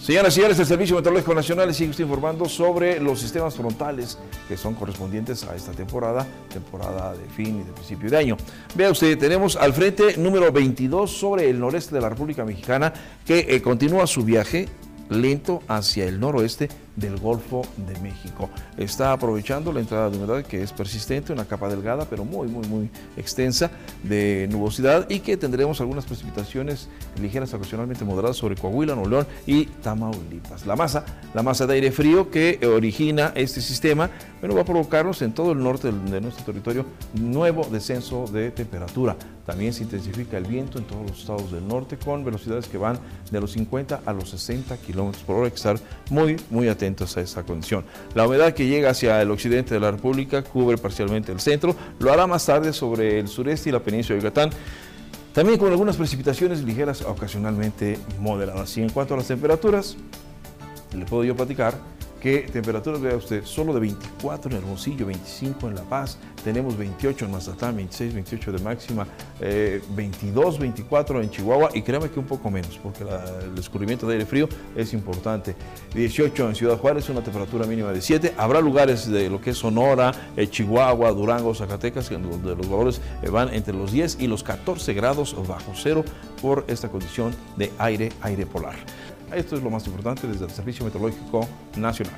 Señoras y señores, el Servicio Meteorológico Nacional sigue usted informando sobre los sistemas frontales que son correspondientes a esta temporada de fin y de principio de año. Vea usted, tenemos al frente número 22 sobre el noreste de la República Mexicana que continúa su viaje lento hacia el noroeste del Golfo de México. Está aprovechando la entrada de humedad que es persistente, una capa delgada pero muy extensa de nubosidad y que tendremos algunas precipitaciones ligeras ocasionalmente moderadas sobre Coahuila, Nuevo León y Tamaulipas. La masa de aire frío que origina este sistema, va a provocarnos en todo el norte de nuestro territorio nuevo descenso de temperatura. También se intensifica el viento en todos los estados del norte con velocidades que van de los 50 a los 60 kilómetros por hora. Hay que estar muy atentos a esa condición. La humedad que llega hacia el occidente de la República cubre parcialmente el centro, lo hará más tarde sobre el sureste y la península de Yucatán, también con algunas precipitaciones ligeras ocasionalmente moderadas. Y en cuanto a las temperaturas, le puedo yo platicar que temperaturas, vea usted, solo de 24 en Hermosillo, 25 en La Paz, tenemos 28 en Mazatlán, 26, 28 de máxima, 22, 24 en Chihuahua y créame que un poco menos porque el escurrimiento de aire frío es importante. 18 en Ciudad Juárez, una temperatura mínima de 7. Habrá lugares de lo que es Sonora, Chihuahua, Durango, Zacatecas, donde los valores van entre los 10 y los 14 grados bajo cero por esta condición de aire polar. Esto es lo más importante desde el Servicio Meteorológico Nacional.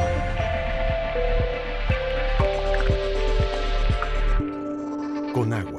Conagua,